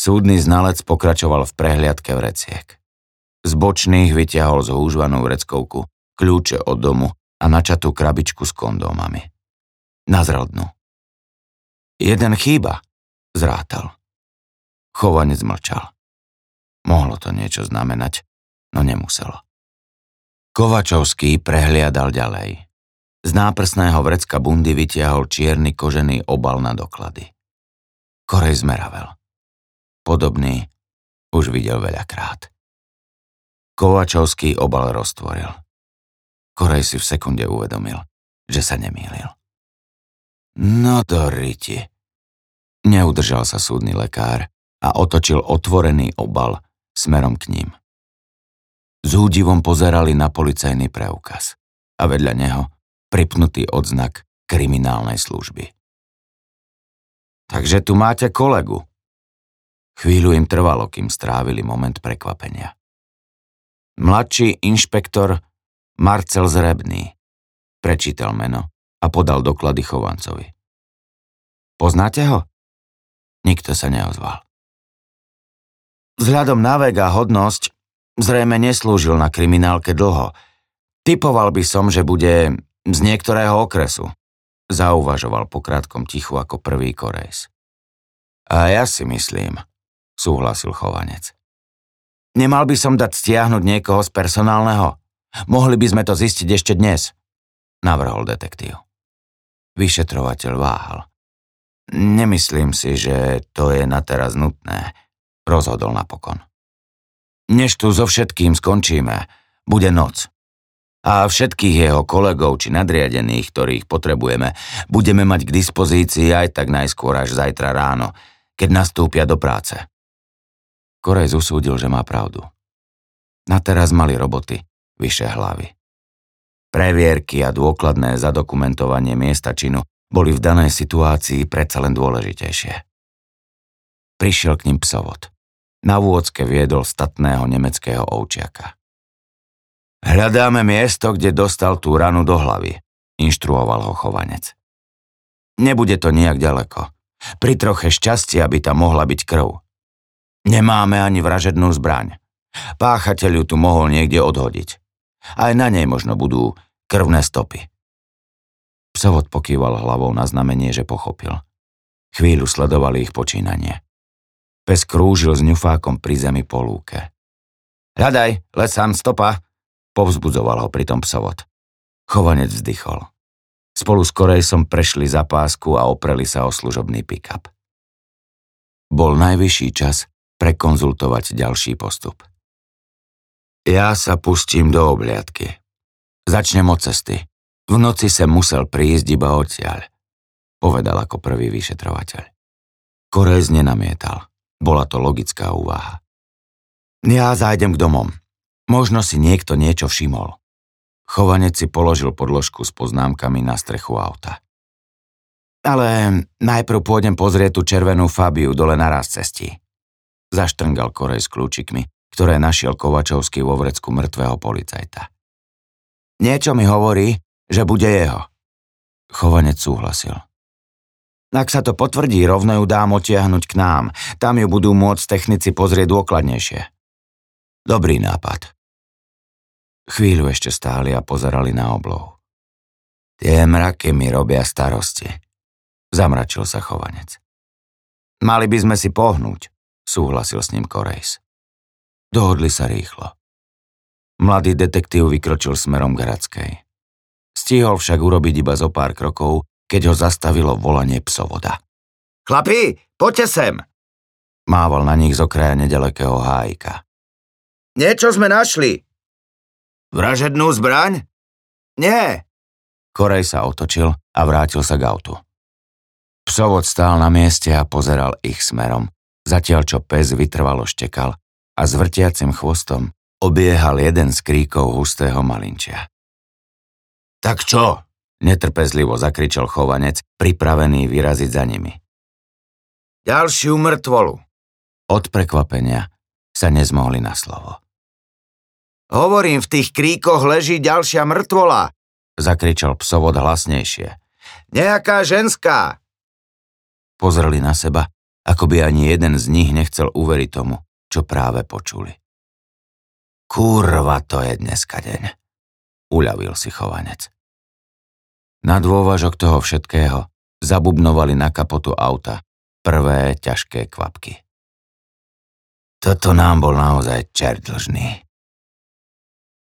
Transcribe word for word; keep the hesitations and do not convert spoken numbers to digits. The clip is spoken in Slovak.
Súdny znalec pokračoval v prehliadke vreciek. Z bočných vyťahol zhúžvanú vreckovku, kľúče od domu a načatú krabičku s kondómami. Nazrel dnu. Jeden chýba, zrátal. Chovanec mlčal. Mohlo to niečo znamenať, no nemuselo. Kovačovský prehliadal ďalej. Z náprsného vrecka bundy vytiahol čierny kožený obal na doklady. Korej zmeravel. Podobný už videl veľakrát. Kovačovský obal roztvoril. Korej si v sekunde uvedomil, že sa nemýlil. No to riti. Neudržal sa súdny lekár a otočil otvorený obal smerom k ním. S údivom pozerali na policajný preukaz a vedľa neho pripnutý odznak kriminálnej služby. Takže tu máte kolegu. Chvíľu im trvalo, kým strávili moment prekvapenia. Mladší inšpektor Marcel Zrebný prečítal meno a podal doklady Chovancovi. Poznáte ho? Nikto sa neozval. Vzhľadom na vek a hodnosť zrejme neslúžil na kriminálke dlho. Typoval by som, že bude z niektorého okresu. Zauvažoval po krátkom tichu ako prvý Korejs. A ja si myslím, súhlasil Chovanec. Nemal by som dať stiahnuť niekoho z personálneho? Mohli by sme to zistiť ešte dnes, navrhol detektív. Vyšetrovateľ váhal. Nemyslím si, že to je na teraz nutné, rozhodol napokon. Než tu so všetkým skončíme, bude noc. A všetkých jeho kolegov či nadriadených, ktorých potrebujeme, budeme mať k dispozícii aj tak najskôr až zajtra ráno, keď nastúpia do práce. Korej usúdil, že má pravdu. Na teraz mali roboty vyše hlavy. Previerky a dôkladné zadokumentovanie miesta činu boli v danej situácii predsa len dôležitejšie. Prišiel k ním psovod. Na vôdzke viedol statného nemeckého ovčiaka. Hľadáme miesto, kde dostal tú ranu do hlavy, inštruoval ho Chovanec. Nebude to nijak ďaleko. Pri troche šťastia by tam mohla byť krv. Nemáme ani vražednú zbraň. Páchateľ ju tu mohol niekde odhodiť. Aj na nej možno budú krvné stopy. Psovod pokýval hlavou na znamenie, že pochopil. Chvíľu sledovali ich počínanie. Pes krúžil s ňufákom pri zemi po lúke. Hľadaj, lesám, stopa, povzbudzoval ho pritom psovod. Chovanec vzdychol. Spolu s Korejsom prešli za pásku a opreli sa o služobný pick-up. Bol najvyšší čas prekonzultovať ďalší postup. Ja sa pustím do obhliadky. Začnem od cesty. V noci sem musel prísť iba odtiaľ, povedal ako prvý vyšetrovateľ. Korejs nenamietal. Bola to logická úvaha. Ja zájdem k domom. Možno si niekto niečo všimol. Chovanec si položil podložku s poznámkami na strechu auta. Ale najprv pôjdem pozrieť tú červenú Fabiu dole na raz cestí. Zaštrngal Korej s kľúčikmi, ktoré našiel Kovačovský vo vrecku mŕtvého policajta. Niečo mi hovorí, že bude jeho. Chovanec súhlasil. Ak sa to potvrdí, rovno ju dám odtiahnuť k nám. Tam ju budú môcť technici pozrieť dôkladnejšie. Dobrý nápad. Chvíľu ešte stáli a pozerali na oblohu. Tie mraky mi robia starosti. Zamračil sa Chovanec. Mali by sme si pohnúť, súhlasil s ním Korejs. Dohodli sa rýchlo. Mladý detektív vykročil smerom k Hradskej. Stihol však urobiť iba zo pár krokov, keď ho zastavilo volanie psovoda. Chlapi, poďte sem! Mával na nich z okraja nedalekého hájika. Niečo sme našli. Vražednú zbraň? Nie. Korej sa otočil a vrátil sa k autu. Psovod stál na mieste a pozeral ich smerom, zatiaľ čo pes vytrvalo štekal a s vrtiacim chvostom obiehal jeden z kríkov hustého malinčia. Tak čo? Netrpezlivo zakričal Chovanec, pripravený vyraziť za nimi. Ďalšiu mŕtvolu. Od prekvapenia sa nezmohli na slovo. Hovorím, v tých kríkoch leží ďalšia mŕtvola, zakričal psovod hlasnejšie. Nejaká ženská. Pozreli na seba Ako by ani jeden z nich nechcel uveriť tomu, čo práve počuli. Kurva, to je dneska deň, uľavil si Chovanec. Na dôvažok toho všetkého zabubnovali na kapotu auta prvé ťažké kvapky. Toto nám bol naozaj čert dlžný.